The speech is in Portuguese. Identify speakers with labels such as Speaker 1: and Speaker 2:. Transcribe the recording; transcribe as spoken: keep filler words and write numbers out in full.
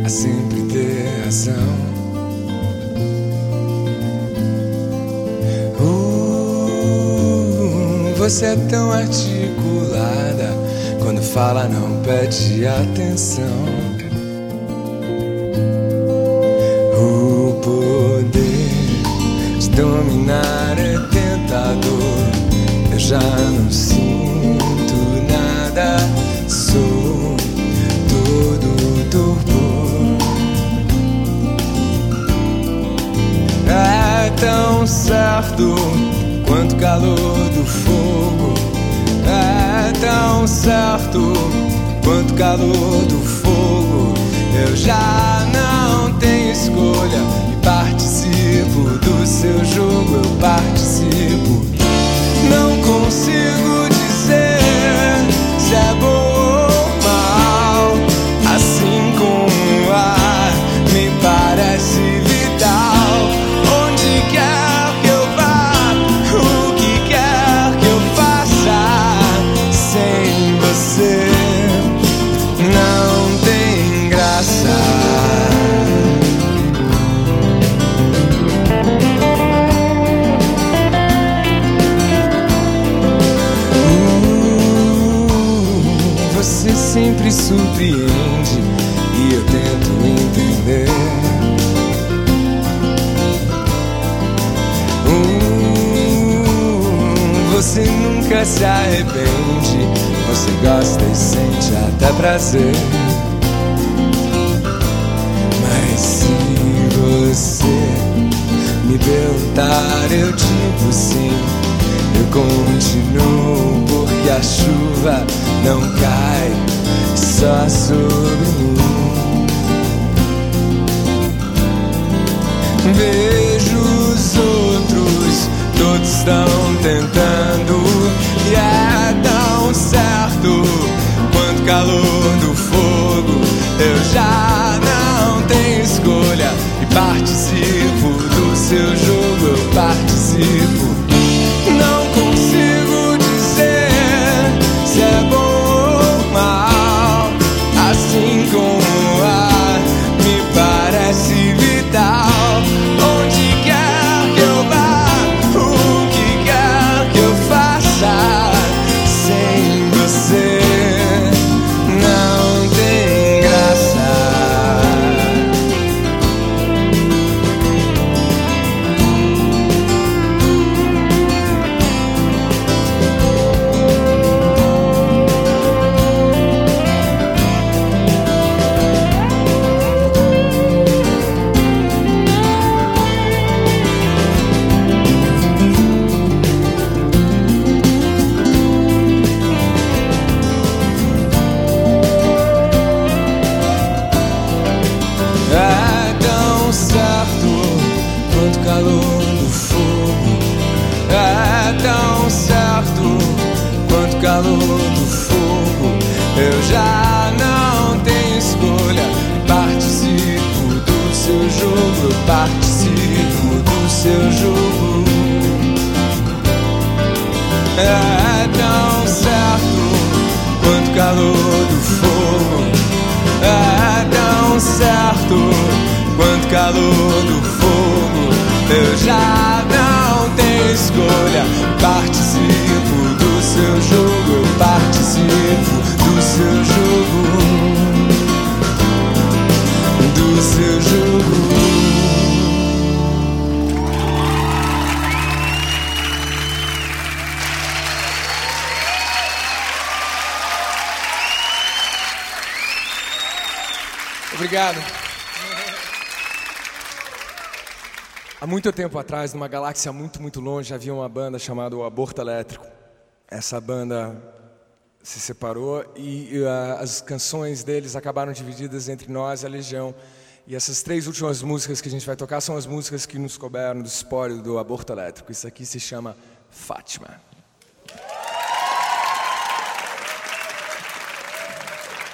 Speaker 1: a sempre ter razão. Uh, você é tão articulada, quando fala não pede atenção. O poder de dominar é tentador. Eu já não sinto nada, sou todo torpor. É tão certo quanto o calor do fogo. É tão certo quanto o calor do fogo. Eu já não tenho escolha e participo do seu jogo. Eu participo. Não consigo dizer se é bom ou mal. Assim como o ar me parece vital. Onde quer que eu vá, o que quer que eu faça, sem você não tem graça. Você sempre surpreende e eu tento entender. uh, Você nunca se arrepende. Você gosta e sente até prazer. Mas se você me perguntar, eu digo sim. Eu continuo porque a chuva não cai só sobre mim. Vejo os outros, todos estão tentando. E é tão certo quanto o calor do fogo. Eu já não tenho escolha e participo do seu jogo. Eu participo. Não consigo dizer se é bom ou mal. Assim como o ar me parece vital. Onde quer que eu vá, o que quer que eu faça, sem você não tem graça. É tão certo quanto o calor do fogo. É tão certo quanto o calor do fogo. Eu já não tenho escolha. Participo do seu jogo. Eu participo do seu jogo. É tão certo quanto o calor do fogo. É tão certo quanto calor do fogo. Eu já não tenho escolha. Participo do seu jogo. Eu participo do seu jogo. Do seu jogo. Obrigado. Há muito tempo atrás, numa galáxia muito, muito longe, havia uma banda chamada o Aborto Elétrico. Essa banda se separou e uh, as canções deles acabaram divididas entre nós e a Legião. E essas três últimas músicas que a gente vai tocar são as músicas que nos couberam do espólio do Aborto Elétrico. Isso aqui se chama Fátima.